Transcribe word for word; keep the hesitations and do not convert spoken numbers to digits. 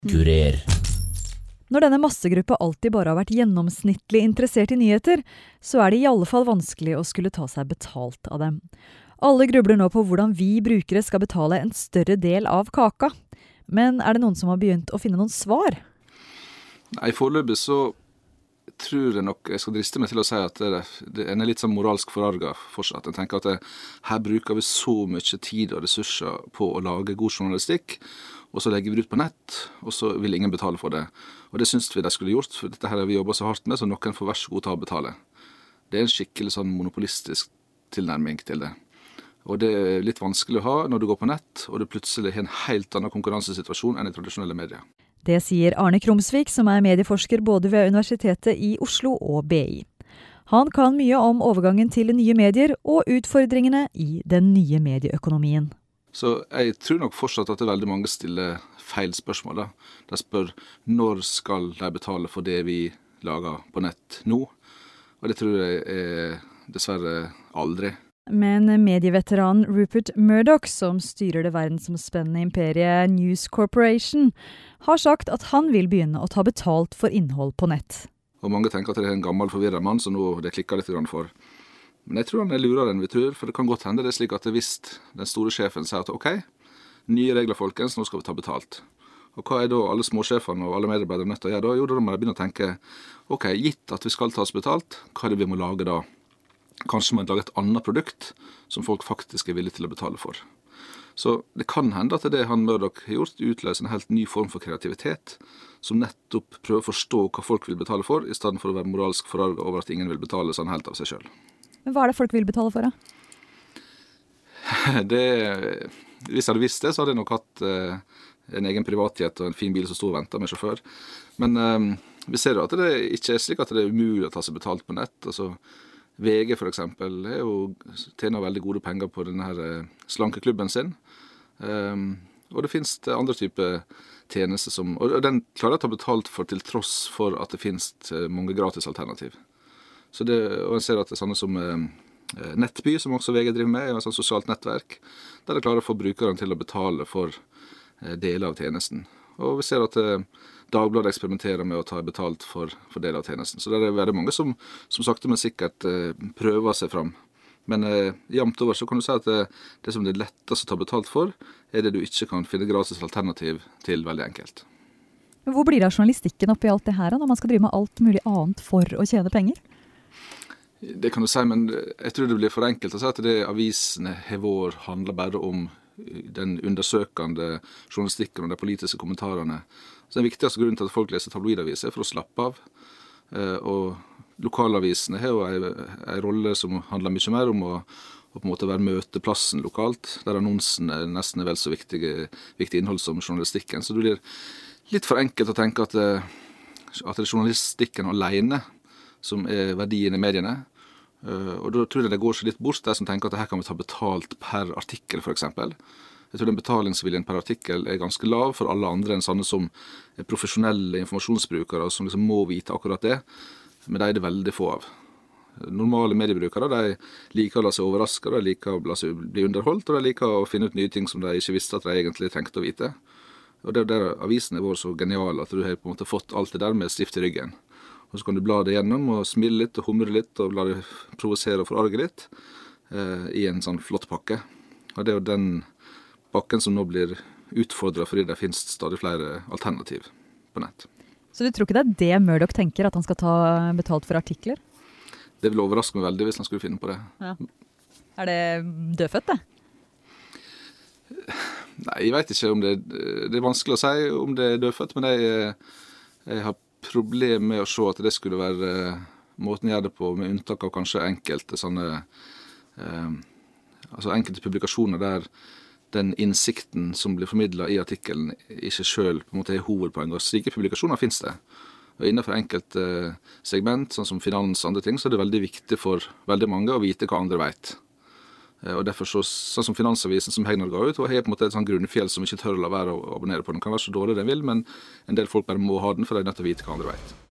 Kurer. Når denne massegruppe alltid bare har vært gjennomsnittlig interessert i nyheter, så er det i alle fall vanskelig å skulle ta seg betalt av dem. Alle grubler nå på hvordan vi brukere skal betale en større del av kaka. Men er det noen som har begynt å finne noen svar? Nei, foreløpig så tror jeg nok, jeg skal driste meg til å si at det, det er litt sånn moralsk forarget fortsatt. Jeg tenker at det, her bruker vi så mye tid og ressurser på å lage god journalistikk, og så legger vi det ut på nett, og så vil ingen betale for det. Og det synes vi de skulle gjort, for dette her har vi jobbet så hardt med, så noen får vær så god ta og betale. Det er en skikkelig sånn monopolistisk tilnærming til det. Og det er litt vanskelig å ha når du går på nett, og du plutselig har en helt annen konkurransesituasjon enn i tradisjonelle medier. Det sier Arne Krumsvik, som er medieforsker både ved Universitetet i Oslo og B I. Han kan mye om overgangen til nye medier og utfordringene i den nye medieøkonomien. Så jeg tror nok fortsatt at det er veldig mange stiller feil spørsmål. Da. De spør når skal de betale for det vi lager på nett nå? Og det tror jeg er dessverre aldri. Men medieveteran Rupert Murdoch, som styrer det verdensomspennende imperiet News Corporation, har sagt at han vil begynne å ta betalt for innhold på nett. Og mange tenker at det er en gammel forvirret mann, så nå det klikker litt for. Men jeg tror han er lurere enn vi tror, for det kan godt hende det er slik at hvis den store sjefen sier at ok, nye regler folkens, nå skal vi ta betalt. Og hva er da alle småsjefene og alle medarbeidere nødt til å gjøre da? Jo, da må de begynne å tenke, ok, gitt at vi skal ta oss betalt, hva er det vi må lage da? Kanskje må vi lage et annet produkt som folk faktisk er villige til å betale for. Så det kan hende at det han Murdoch har gjort utløser en helt ny form for kreativitet, som nettopp prøver å forstå hva folk vil betale for, i stedet for å være moralsk forarget over at ingen vil betale sånn helt av seg selv. Men hva er det folk vil betale for, da? Det, hvis jeg hadde visst det, så hadde jeg nok hatt eh, en egen privatjet og en fin bil som stod og ventet med sjåfør. Men eh, vi ser jo at det ikke er slik at det er umulig å ta seg betalt på nett. Altså, V G for eksempel er jo, tjener veldig gode penger på denne her eh, slankeklubben sin. Um, og det finnes det andre typer tjenester som, og den klarer å ta betalt for til tross for at det finnes mange gratis alternativ. Så det, og jeg ser at det er sånne som eh, Nettby, som også V G driver med, er et sånt sosialt nettverk, der det klarer å få brukeren til å betale for eh, deler av tjenesten. Og vi ser at eh, Dagbladet eksperimenterer med å ta betalt for, for deler av tjenesten. Så det er veldig mange som, som sakte, men sikkert eh, prøver seg fram. Men eh, jamt over så kan du si at det, det som det er lettest å ta betalt for, er det du ikke kan finne gratis alternativ til veldig enkelt. Men hvor blir det av journalistikken oppi alt det her, når man skal drive med alt mulig annet for å tjene penger? Det kan du si, men jeg tror det blir for enkelt å si at det avisene har vært handler bare om den undersøkende journalistikken og de politiske kommentarene. Så den viktigste grunnen til at folk leser tabloidaviser er for å slappe av. Og lokalavisene har jo en, en rolle som handler mye mer om å, å på en måte være møteplassen lokalt, der annonsen er nesten vel så viktig, viktig innhold som journalistikken. Så det blir litt for enkelt å tenke at, at det er journalistikken alene som er verdien i mediene. Og da tror jeg det går seg litt bort, de som tenker at her kan vi ta betalt per artikkel, for eksempel. Jeg tror den betalingsviljen per artikkel er ganske lav for alle andre enn sånne som er profesjonelle informasjonsbrukere, som liksom må vite akkurat det, men de er det veldig få av. Normale mediebrukere, de liker å la seg overraske, de liker å la seg bli underholdt, og de liker å finne ut nye ting som de ikke visste at de egentlig trengte å vite. Og det er der avisen er vært så genial, at du har på en måte fått alt det der med stift i ryggen. Og så kan du bla det gjennom og smile litt og humre litt og la det provosere og forarge litt eh, i en sånn flott pakke. Og det er jo den pakken som nå blir utfordret fordi det finnes stadig flere alternativ på nett. Så du tror ikke det er det Murdoch tenker, at han skal ta betalt for artikler? Det vil overraske meg veldig hvis han skulle finne på det. Ja. Er det dødfødt, det? Nei, jeg vet ikke om det, det er vanskelig å si om det er dødfødt, men jeg, jeg har problem med å se at det skulle være måten å gjøre det på, med unntak av kanskje enkelte sånne, eh, altså enkelte publikasjoner der den innsikten som blir formidlet i artikkelen ikke selv på en måte er hovedpoeng. Og slike publikasjoner finnes det. Og innenfor enkelte segment, sånn som finans og andre ting, så er det veldig viktig for veldig mange å vite hva andre vet. Og derfor så, sånn som Finansavisen som Hegnar ga ut, og har på en måte et sånn grunnfjell som ikke tør å la være å abonnere på den. Den kan være så dårlig den vil, men en del folk bare må ha den, for de er nødt til å vite hva andre vet.